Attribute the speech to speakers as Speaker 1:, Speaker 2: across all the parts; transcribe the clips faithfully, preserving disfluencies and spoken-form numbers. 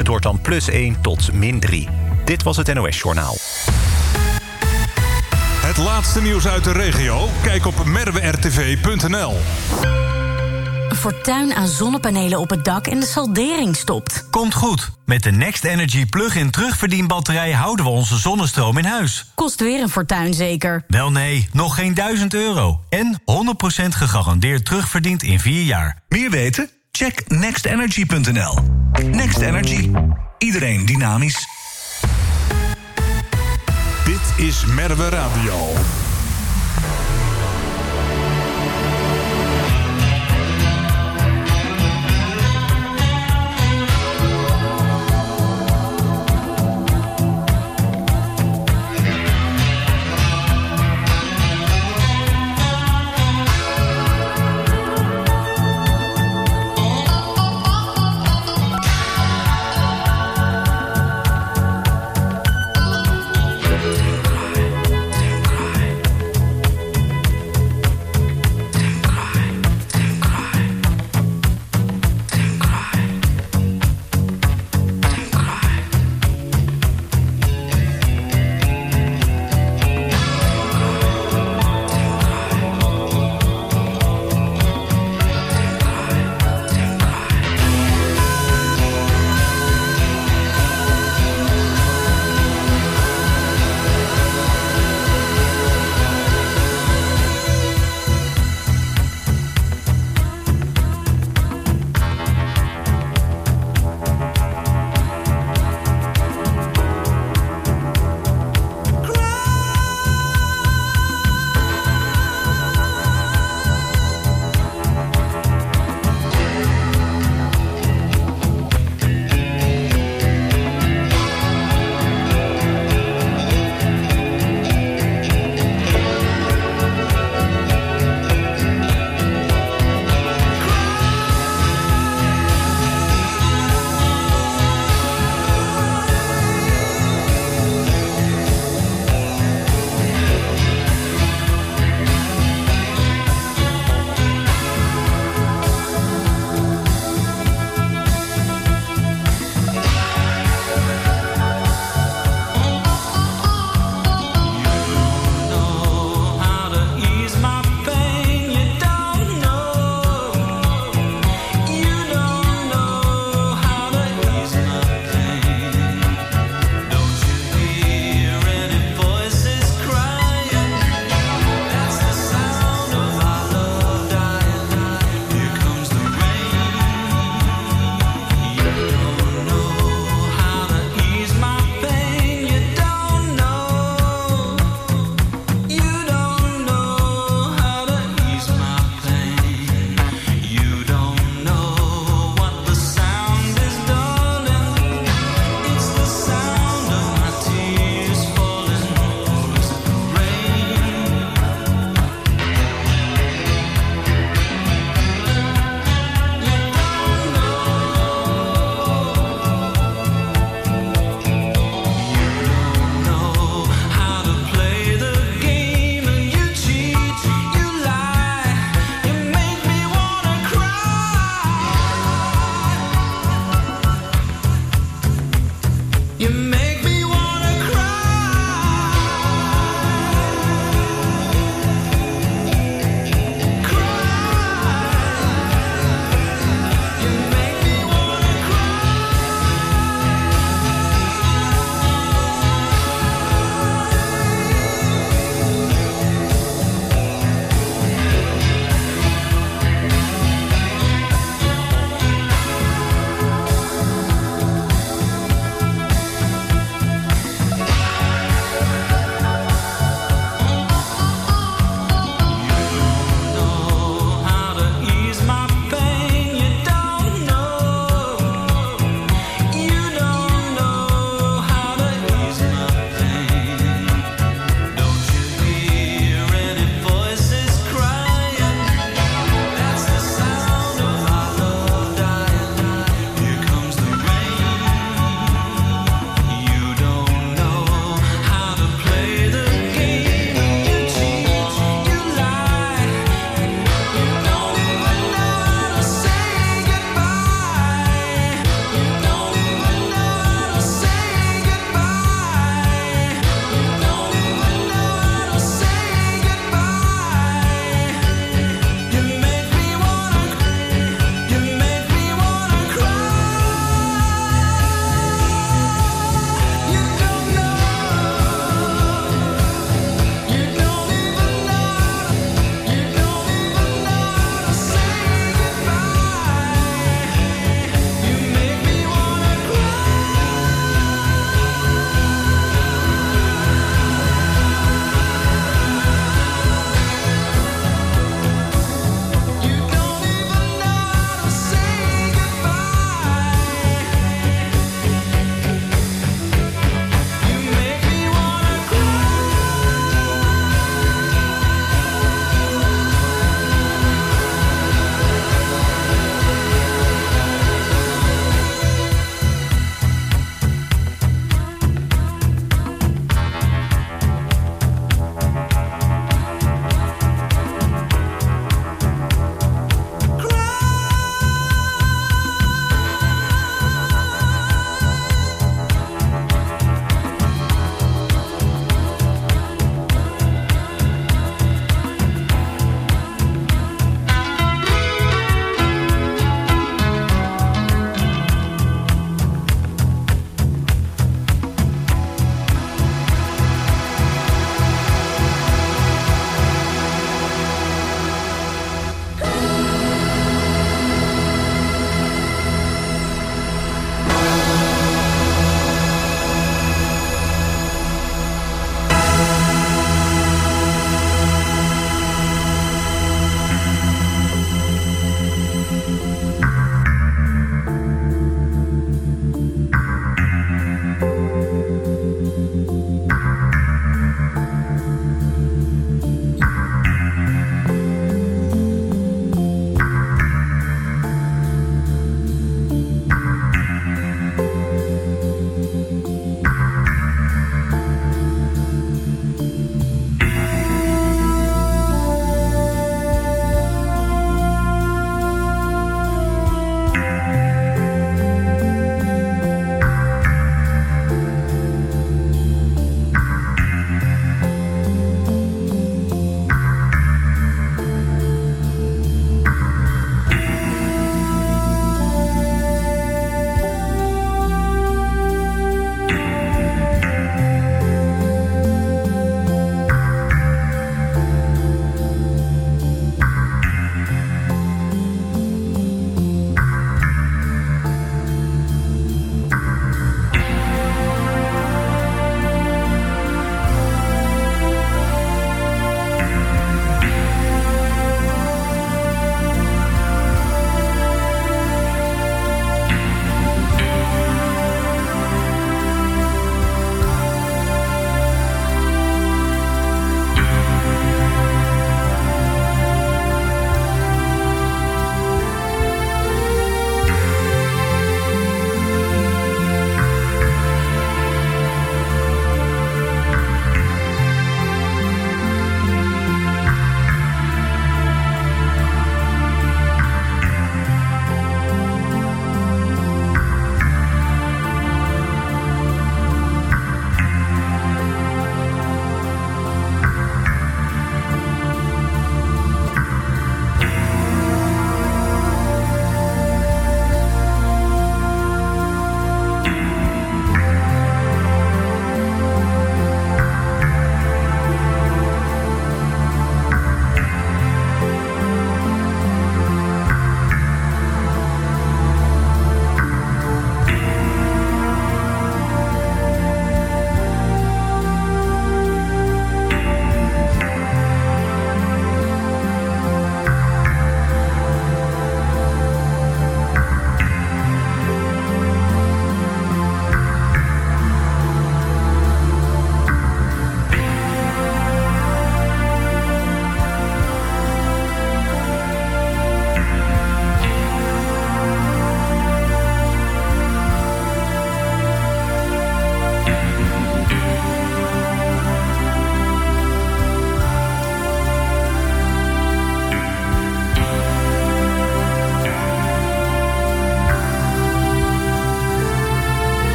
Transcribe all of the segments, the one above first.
Speaker 1: Het wordt dan plus één tot min drie. Dit was het N O S Journaal.
Speaker 2: Het laatste nieuws uit de regio? Kijk op merwe r t v punt n l.
Speaker 3: Fortuin aan zonnepanelen op het dak en de saldering stopt.
Speaker 4: Komt goed. Met de Next Energy plug-in terugverdienbatterij houden we onze zonnestroom in huis.
Speaker 3: Kost weer een fortuin zeker?
Speaker 4: Wel nee, nog geen duizend euro. En honderd procent gegarandeerd terugverdiend in vier jaar.
Speaker 5: Meer weten? Check next energy punt n l. Next Energy. Iedereen dynamisch.
Speaker 2: Dit is Merwe Radio.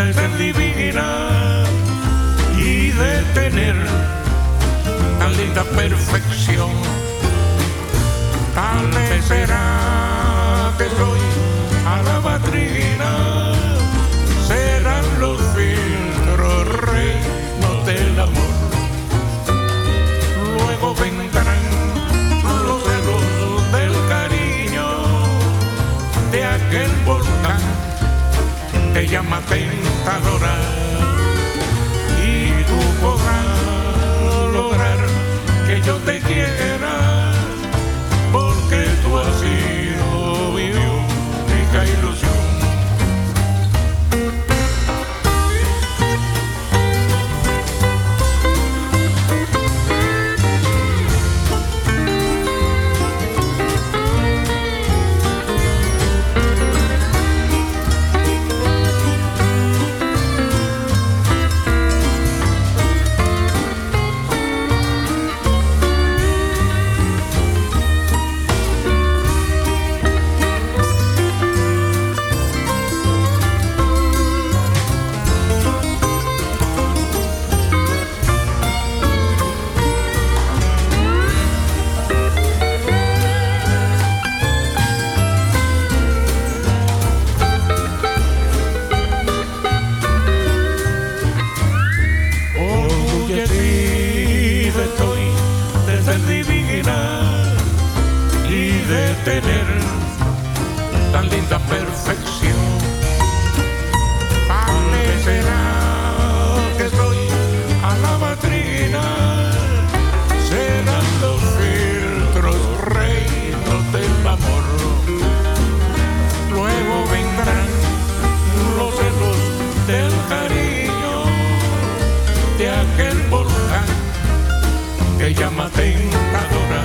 Speaker 6: de ser divina y de tener tan linda perfección. Tal vez será que soy a la madrina, serán los filtros reinos del amor. Luego vendrán los celos del cariño de aquel volcán que llama tentadora, y tú podrás lograr que yo te quiera, porque tú has sido mi única ilusión. Tener tan linda perfección. Tal vez será que soy a la madrina, serán los filtros reinos del amor. Luego vendrán los celos del cariño de aquel volcán que llama tentadora,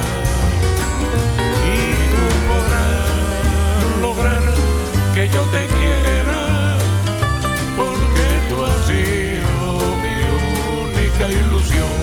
Speaker 6: lograr que yo te quiera, porque tú has sido mi única ilusión.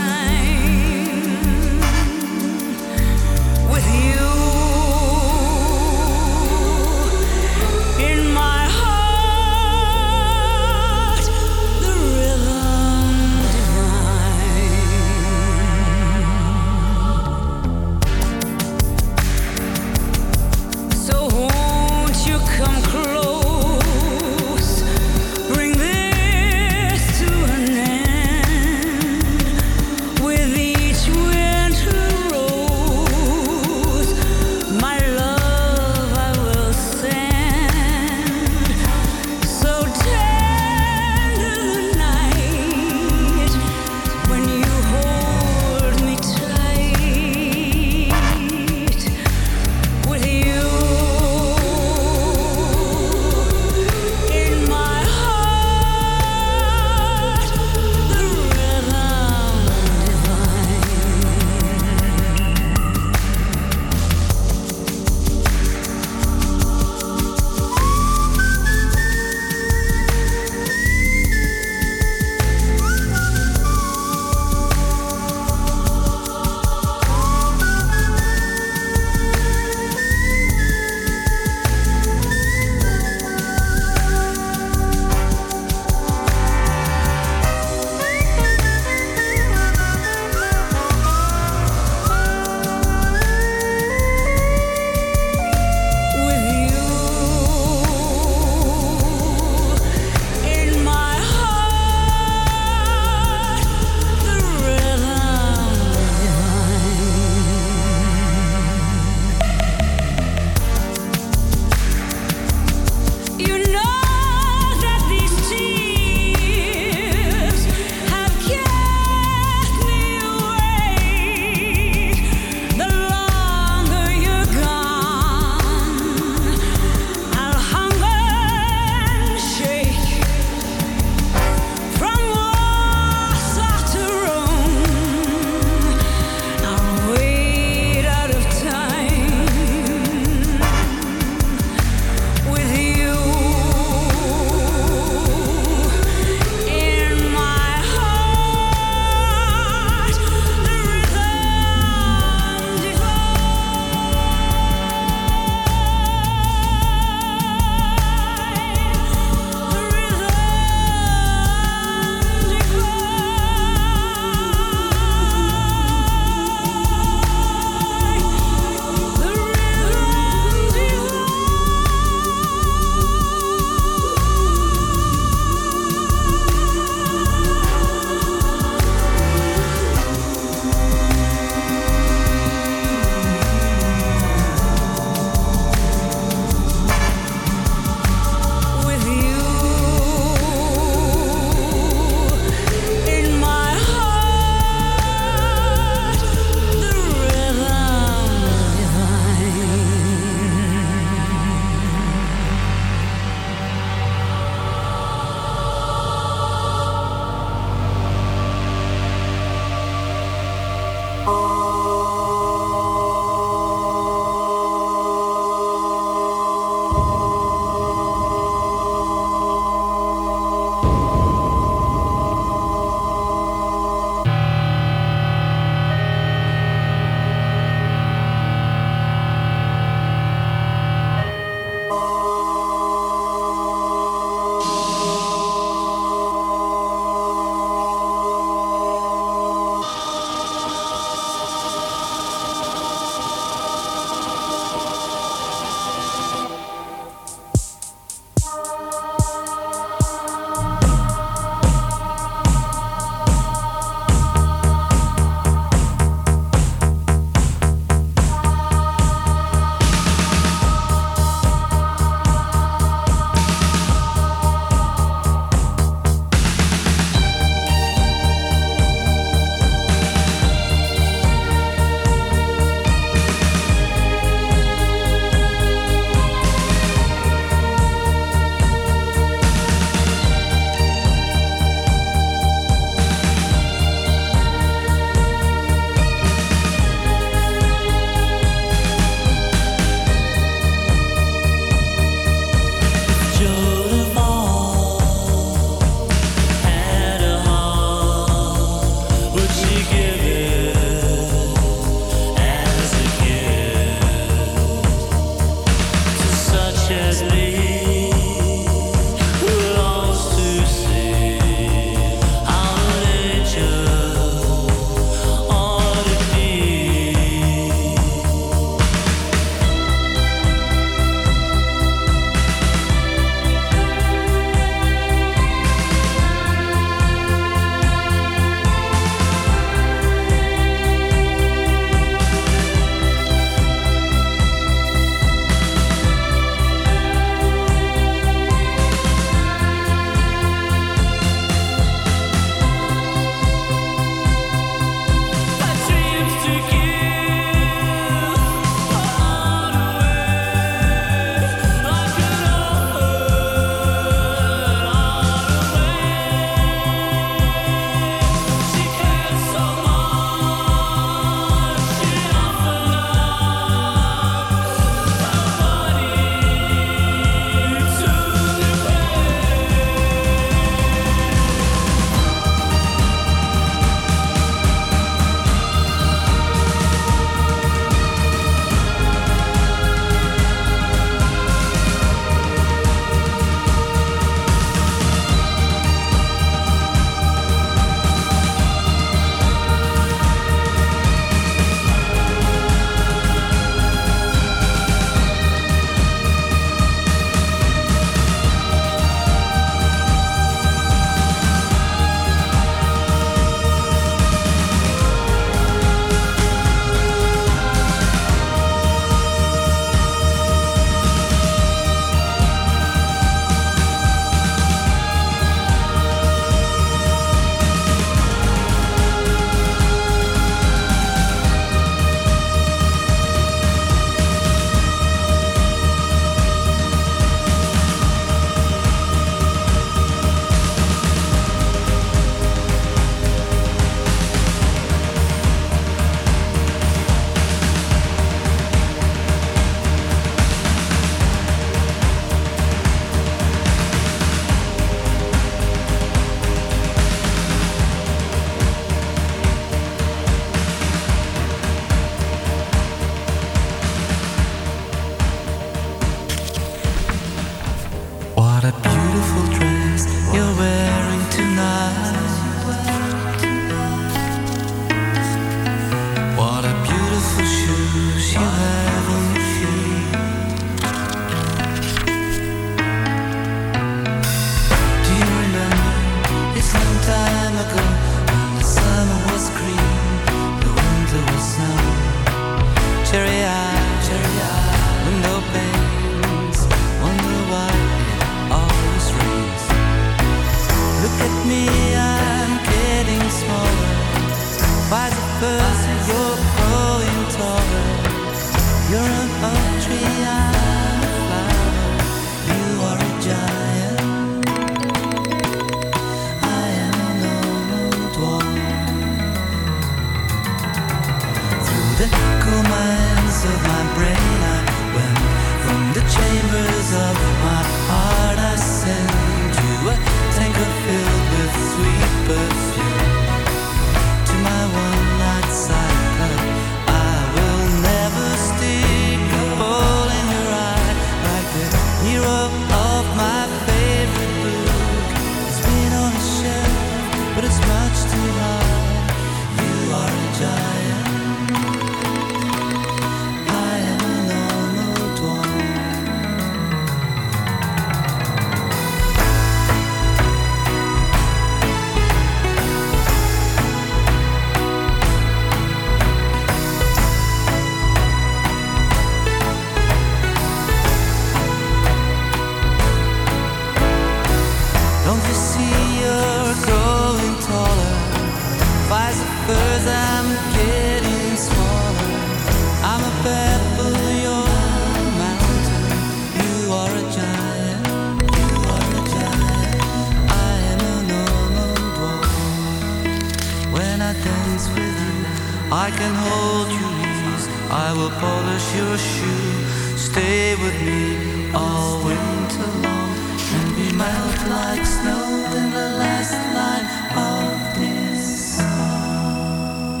Speaker 7: see you're growing taller. Vice versa, I'm getting smaller. I'm a pebble, you're a mountain. You are a giant, you are a giant. I am a normal dwarf. When I dance with you, I can hold you easy. I will polish your shoe. Stay with me all winter long, and we melt like snow in the last line of this song.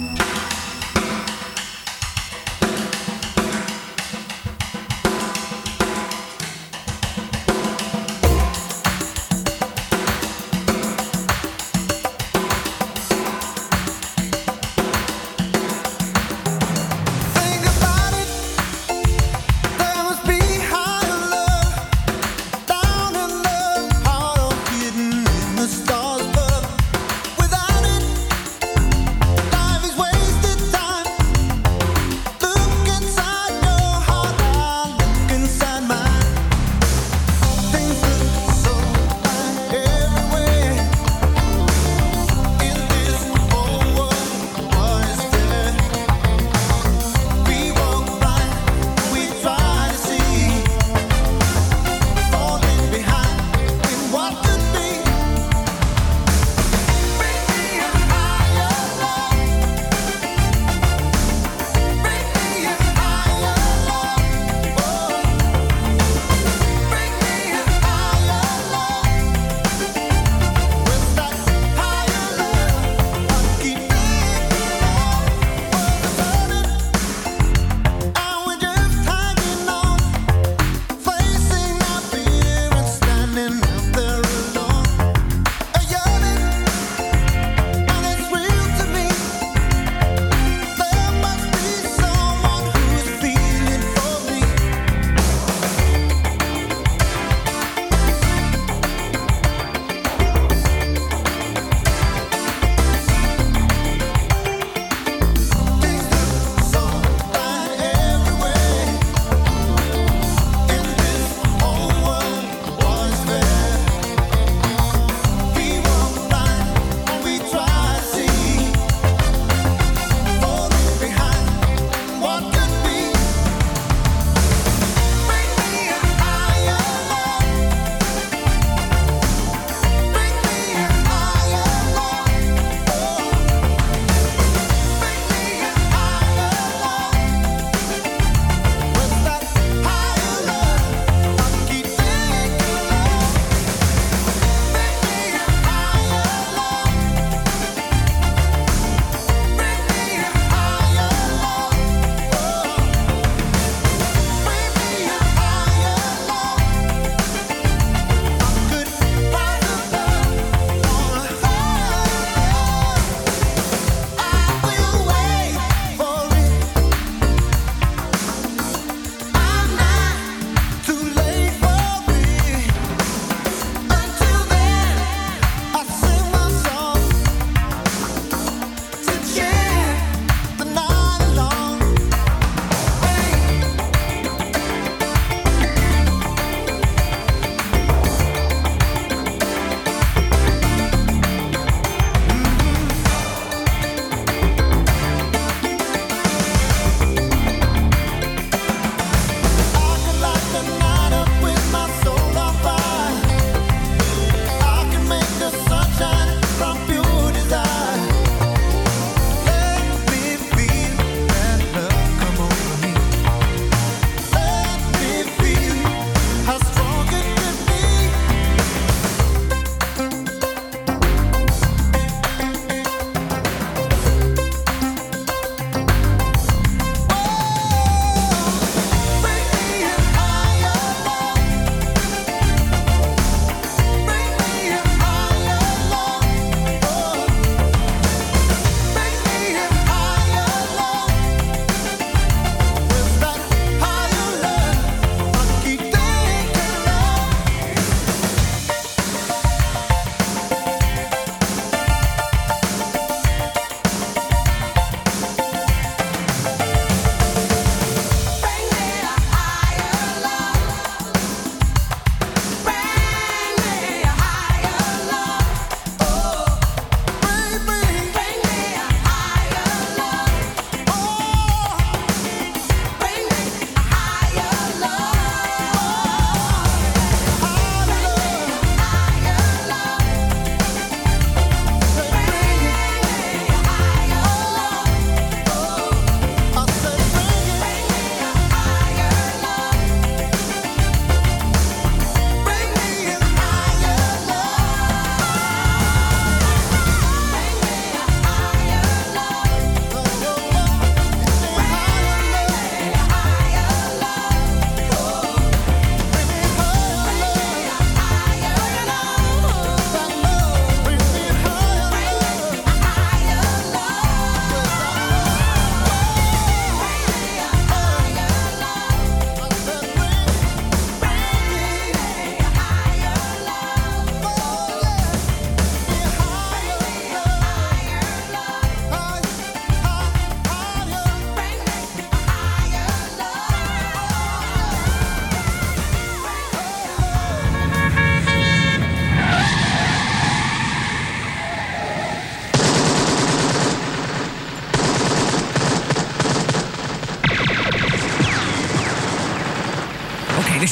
Speaker 8: Think about it. There must be higher love down in the heart of hidden in the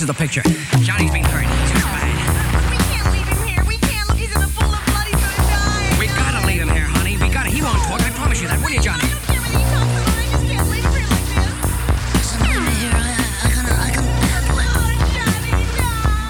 Speaker 9: is the picture. Johnny's being hurt. He's just bad.
Speaker 10: We can't leave him here. We can't. Look, he's in a pool of blood. He's gonna die.
Speaker 9: We gotta leave him here, honey. We gotta. He won't talk. I promise you that. Will you, Johnny?
Speaker 10: I don't care what he talks about. I just can't leave him here like this.
Speaker 11: Listen, leave me here. I, I can, I can handle it.
Speaker 10: Oh, Johnny, no.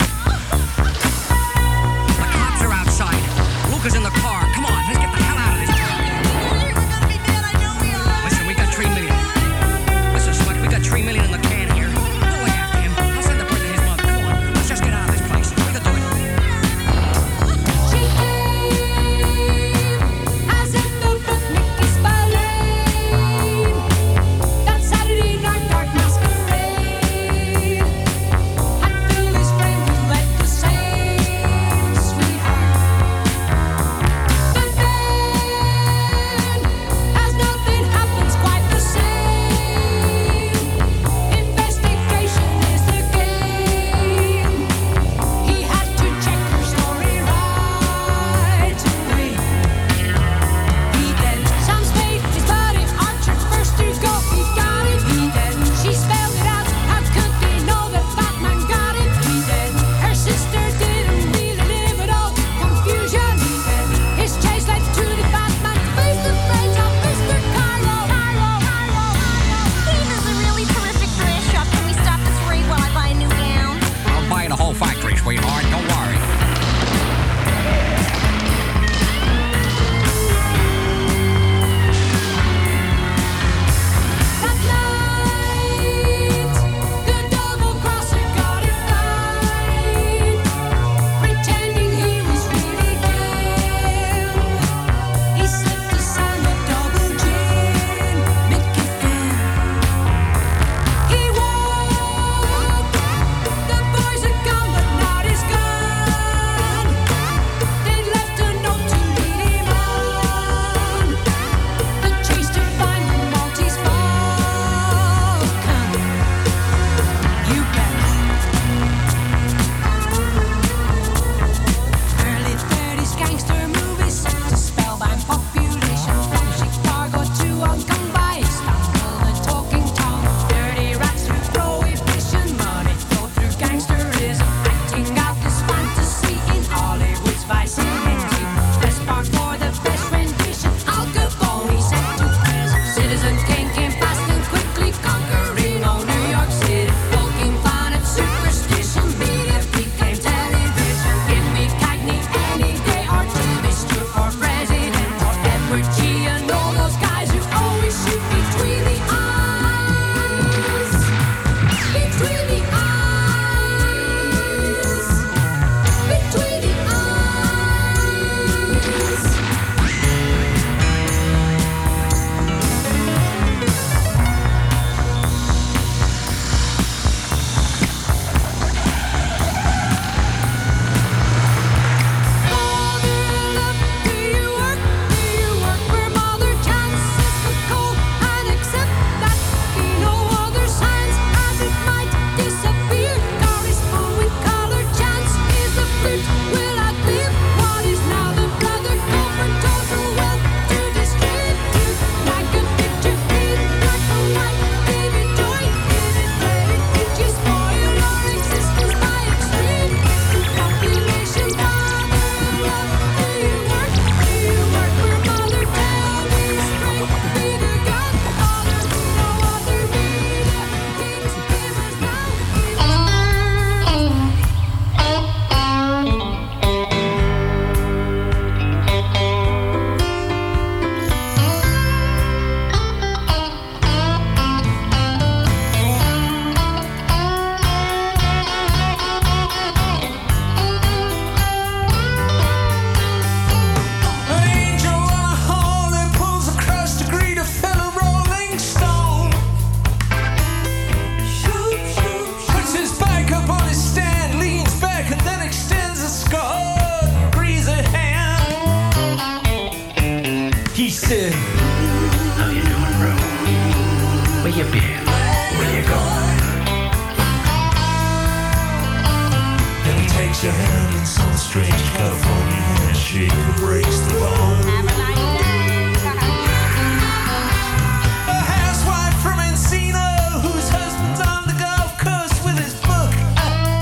Speaker 9: The cops are outside. Luca's in the car. Come on, let's get the hell out of this town.
Speaker 10: We're gonna be dead. I know we are.
Speaker 9: Listen, we got three million. Listen, Smuck, we got three million in the can here. Go away after him. I'll send the bird to his mother. Come on, let's just get out of this place. We can do it.
Speaker 12: She came as if the book Mickey's ballet. That Saturday night dark masquerade had filled his brain with lead to say, sweetheart. But then, as nothing happens quite the same, investigation is the game. He had to check her story right away. He did. Sam Spade, his buddy, Archer's first to go. He got it. He did. She spelled it out. How could they know that Batman got it? He did. Her sister didn't really live at all. Confusion. He did. His chase led to the Batman face to face of Mister Carlo. Carlo, Carlo, Carlo.
Speaker 10: Hey, there's a really terrific dress shop. Can we stop this raid while I buy a new gown?
Speaker 9: I'll buy the whole factory, sweetheart. Don't worry.
Speaker 12: That night, the double-crosser got it right, pretending he was really game. He slipped a son a double gin, Mickey Finn. He walked, the boys are gone, but not his gun. They left a note to lead him on, the chase to find the Maltese Falcon. You bet. Early thirties gangster movies set to spellbound population from Chicago to Hong Kong by Istanbul, the talking tongue. Dirty rats through prohibition, money flow through gangsterism, acting out this fantasy in Hollywood's vicinity. Best part for the best rendition. Al Capone sent to prison. Citizen Kane came fast and quickly, conquering all New York City. Poking fun at superstition, media became television. Give me Cagney any day, or Jimmy Stewart for president, or Edward G. and all those guys who always shoot between the eyes. Between the eyes. Between the eyes. Father love, do you work? Do you work where Mother chances the cold and accept that be no other signs as it might disappear? Correspond with color. Chance is the fruit. Will outlive what is now the brother. Go for total wealth to distribute like a picture in black and white. Give it joy, give it credit. Did you spoil our existence by extreme population? Father love, do you work? Do you work where Mother tell me straight? Be the godfather, no other leader. Kings give us now.
Speaker 7: An angel on a horn pulls across to greet a fellow Rolling Stone. Puts his bike up on his stand, leans back and then extends a scarred, greasy hand. He said,
Speaker 13: How you doing, bro? Where you been? Where you going?
Speaker 6: And he takes your hand in some strange California handshake that breaks the bone.
Speaker 7: a housewife from Encino whose husband's on the golf course with his book.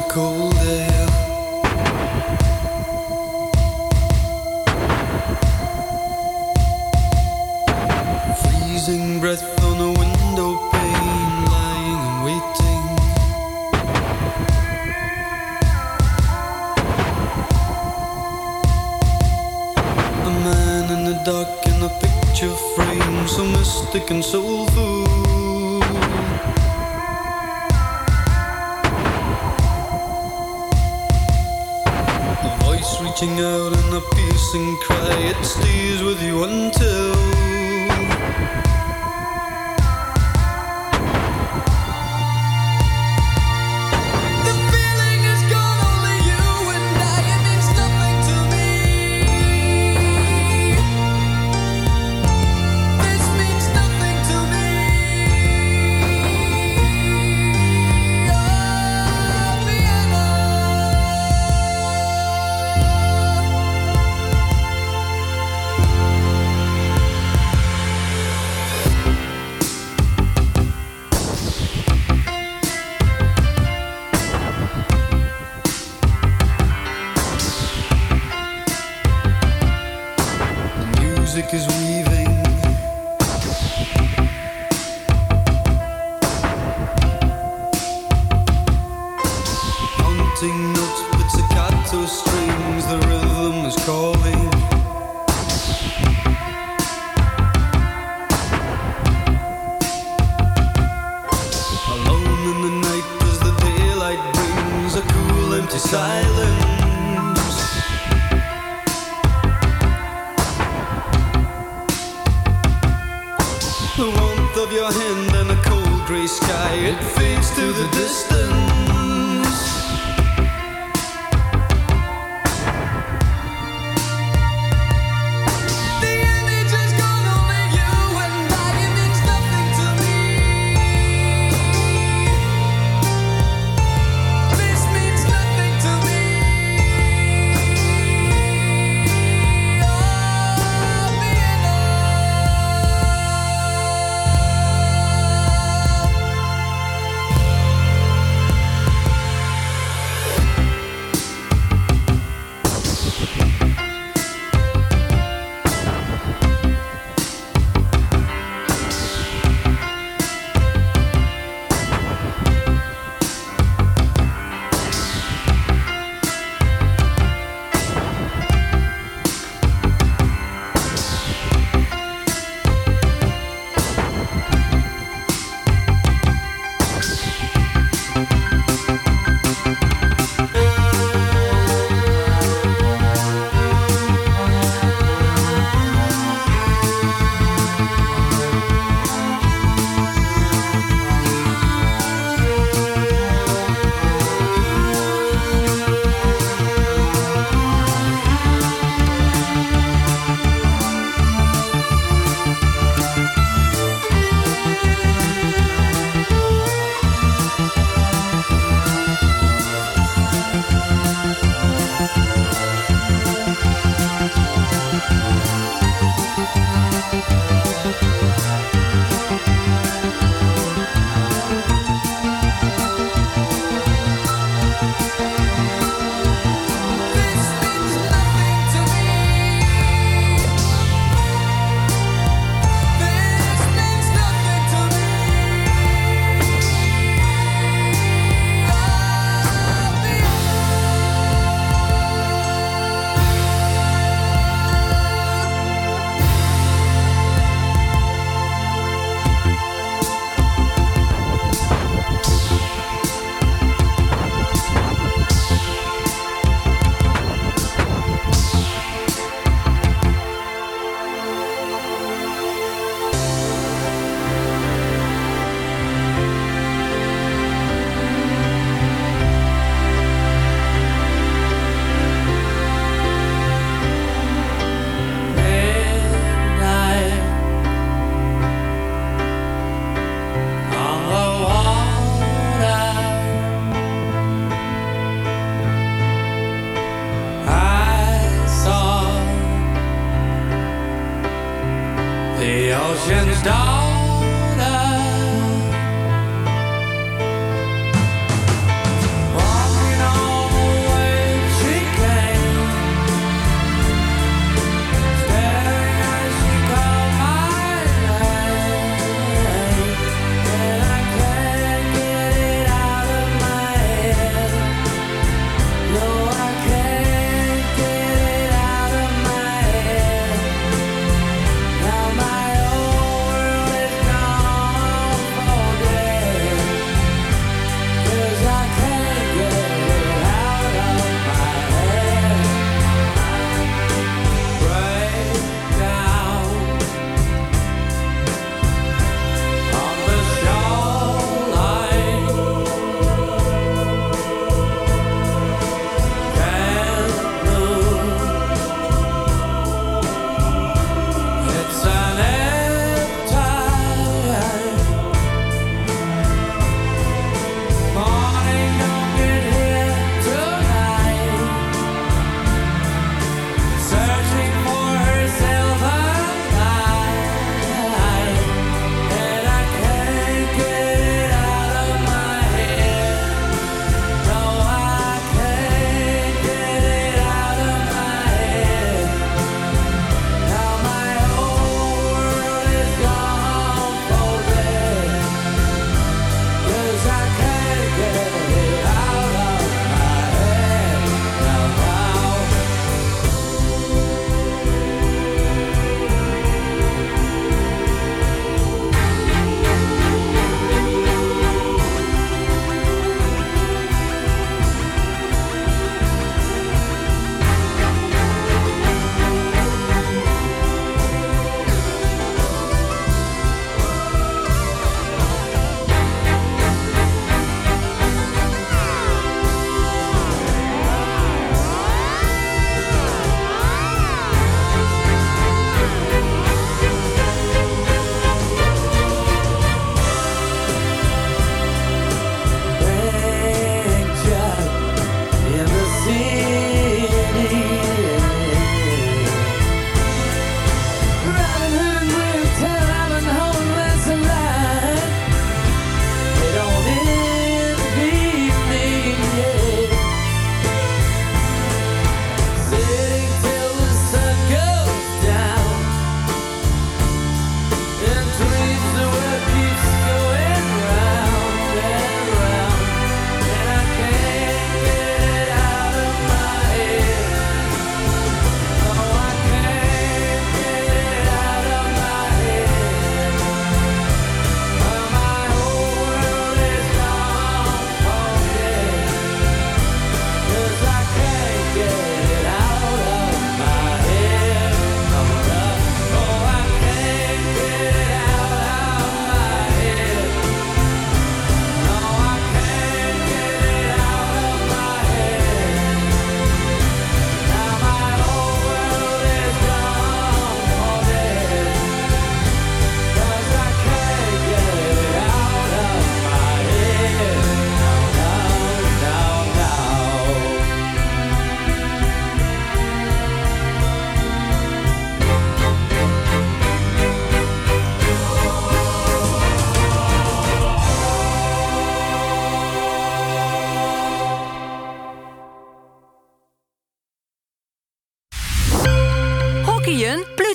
Speaker 7: cold air. Freezing breath on a window pane, lying and waiting. A man in the dark in a picture frame, so mystic and soulful. A voice reaching out in a piercing cry, it stays with you until is weaving. Haunting notes, pizzicato strings, the rhythm is calling. Alone in the night as the daylight brings a cool empty silence. The warmth of your hand and a cold grey sky, it fades to the distance. The image is gone, only you and I, it means nothing to me. This means nothing to me. Oh, Vienna.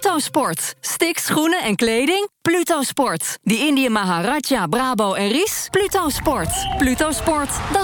Speaker 14: Pluto Sport. Sticks, schoenen en kleding? Pluto Sport. Die Indië Maharaja, Brabo en Ries? Pluto Sport. Pluto Sport, dat